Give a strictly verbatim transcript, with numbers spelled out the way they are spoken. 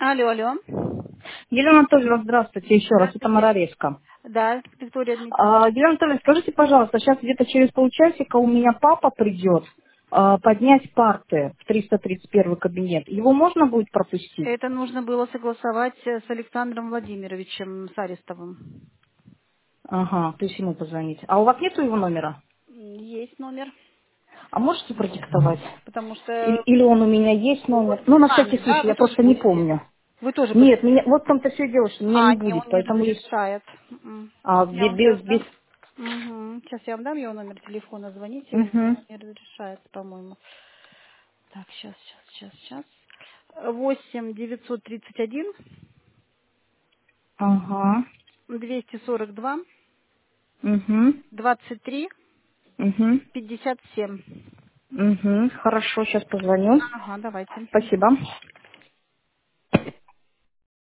Алло, алло. Елена Анатольевна, здравствуйте еще раз. Это Здравствуйте. Марареска. Да, Виктория Дмитриевна. А, Елена Анатольевна, скажите, пожалуйста, сейчас где-то через полчасика у меня папа придет а, поднять парты в триста тридцать первый кабинет. Его можно будет пропустить? Это нужно было согласовать э, с Александром Владимировичем Саристовым. Ага, то есть ему позвонить. А у вас нету его номера? М, Есть номер, А можете продиктовать? потому Или, что или он у меня есть вы номер? будете Ну, с на всякий нами, да? случай, Вы я тоже просто не будете? помню. Вы тоже Нет, будете? меня, вот в том-то все дело, что меня А, не не, будет, он не поэтому если... разрешает. М. А, Я бе- вам без, сейчас без... дам. Угу. Сейчас я вам дам его номер телефона, звоните, он Угу. не разрешает, по-моему. Так, сейчас, сейчас, сейчас, сейчас. Восемь девятьсот тридцать один Ага. двести сорок два Угу. двадцать три Угу. пятьдесят семь. Угу. Хорошо, сейчас позвоню. Ага, давайте. Спасибо.